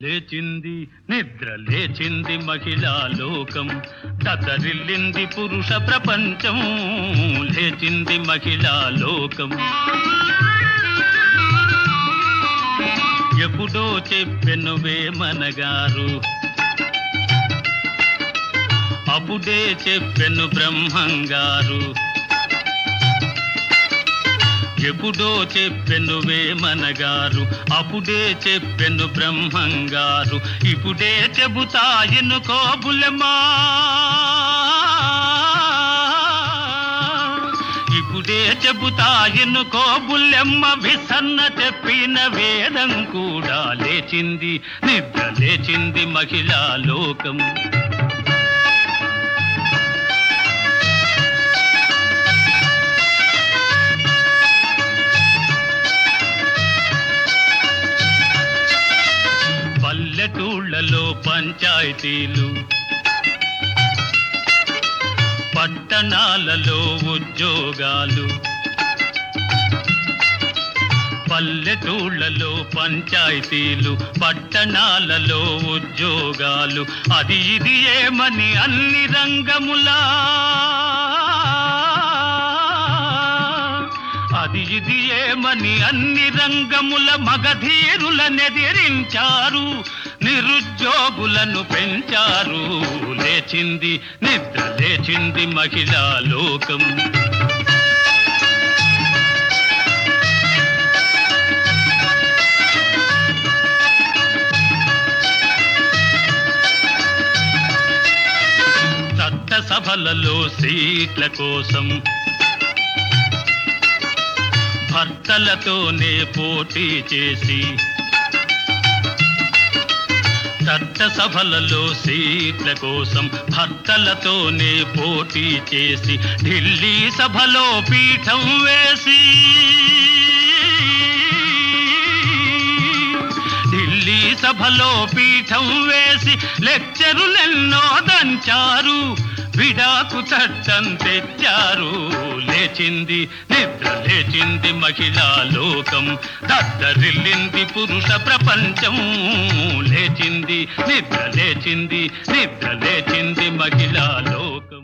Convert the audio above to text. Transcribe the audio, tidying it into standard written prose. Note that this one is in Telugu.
లేచింది నిద్ర లేచింది మహిళా లోకం, దతరిల్లింది పురుష ప్రపంచం. లేచింది మహిళా లోకం. ఎప్పుడో చెప్పెను వేమనగారు, అప్పుడే చెప్పెను బ్రహ్మంగారు. ఎప్పుడో చెప్పెను వేమనగారు, అప్పుడే చెప్పెను బ్రహ్మంగారు. ఇప్పుడే చెబుతా ఎన్నుకో బుల్లెమ్మా, ఇప్పుడే చెబుతా ఎన్నుకో బుల్లెమ్మ. విసన్న చెప్పిన వేదం కూడా లేచింది, నిద్ర లేచింది మహిళా లోకం. పల్లెటూళ్ళలో పంచాయతీలు, పట్టణాలలో ఉద్యోగాలు. పల్లెటూళ్ళలో పంచాయతీలు, పట్టణాలలో ఉద్యోగాలు. అది ఇది ఏమని అన్ని రంగములా, అది ఇది ఏమని అన్ని రంగముల మగధీరులనెదిరించారు, నిరుద్యోగులను పెంచారు. లేచింది నిద్ర లేచింది మహిళా లోకం. చట్టసభలలో సీట్ల కోసం భర్తలతోనే పోటీ చేసి, చట్టసభలలో సీట్ల కోసం భర్తలతోనే పోటీ చేసి, ఢిల్లీ సభలో పీఠం వేసి, ఢిల్లీ సభలో పీఠం వేసి లెక్చరులెన్నో దంచారు, విడాకు చట్టం తెచ్చారు. లేచింది నిద్ర లేచింది మహిళా లోకం, దద్దరిల్లింది పురుష ప్రపంచం. లేచింది నిద్ర లేచింది, నిద్ర లేచింది మహిళా లోకం.